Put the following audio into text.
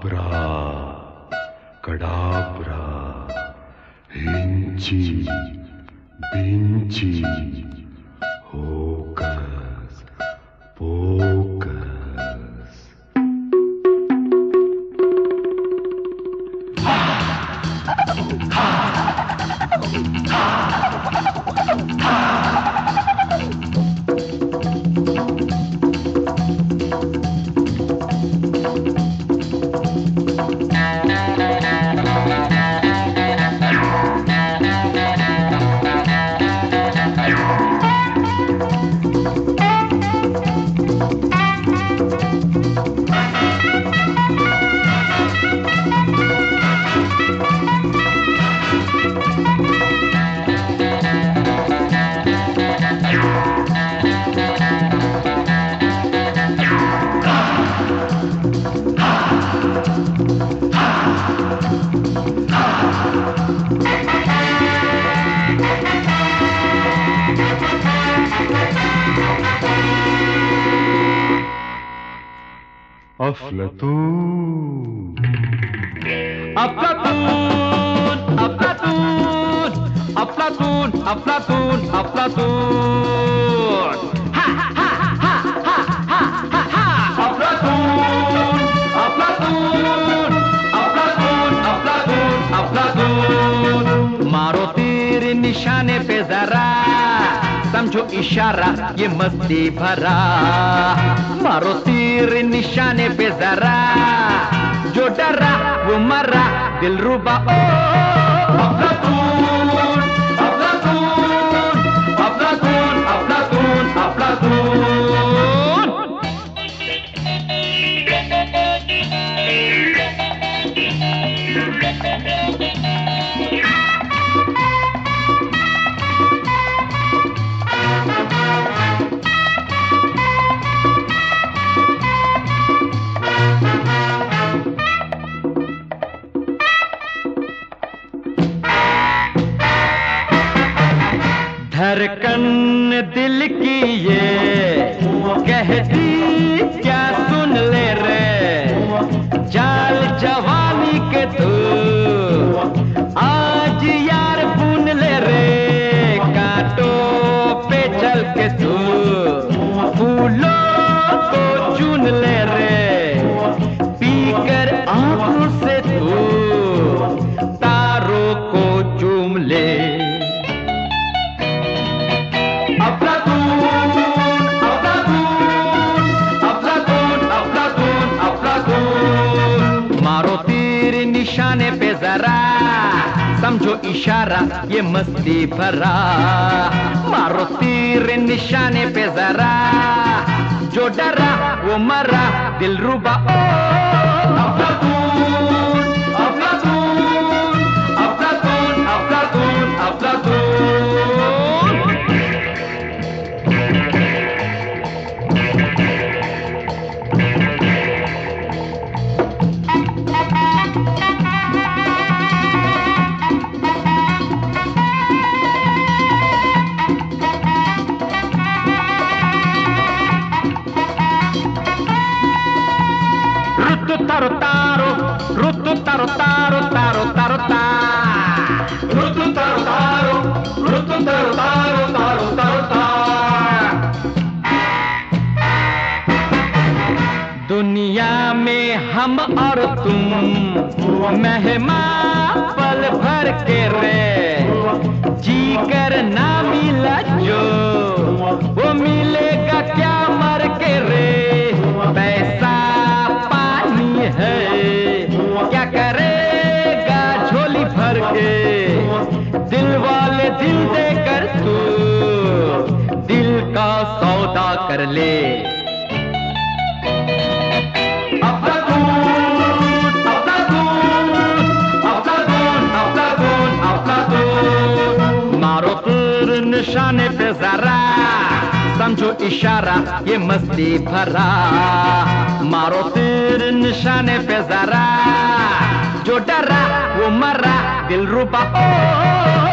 आब्रा कडाब्रा हिंची बिंची hocus focus. अफलातून अफलातून अफलातून अफलातून अफलातून अफलातून हा हा हा हा हा हा हा अफलातून अफलातून अफलातून अफलातून अफलातून। मारो तीर निशाने पे जरा समझो इशारा ये मस्ती भरा। मारो तीर निशाने पे जरा जो डरा वो मरा दिलरुबा। ओ अफलातून अफलातून अफलातून अफलातून अफलातून। धड़कन दिल की ये कहती क्या सुन ले रे। जाल जवानी के तू आज यार बुन ले रे। कांटों पे चल के तू फूलों को चुन ले रे। पीकर आंखों से तू तारों को चूम ले। निशाने पे जरा समझो इशारा ये मस्ती भरा। मारो तीर निशाने पे जरा जो डरा वो मरा दिलरुबा। ओ अफलातून अफलातून अफलातून अफलातून अफलातून। Taro taro, rutu taro taro taro taro ta. Rutu taro taro, rutu taro taro taro taro ta. दुनिया में हम और तुम मेहमान पल भर के रे। जी कर ना मिला जो वो मिलेगा क्या मर के रे। पैसा है क्या करेगा झोली भर के। दिल वाले दिल देकर तू दिल का सौदा कर ले। अफलातून अफलातून अफलातून अफलातून अफलातून। मारो तीर निशाने पे जरा समझो इशारा ये मस्ती भरा। मारो तीर निशाने पे जरा जो डरा वो मरा दिलरुबा। ओ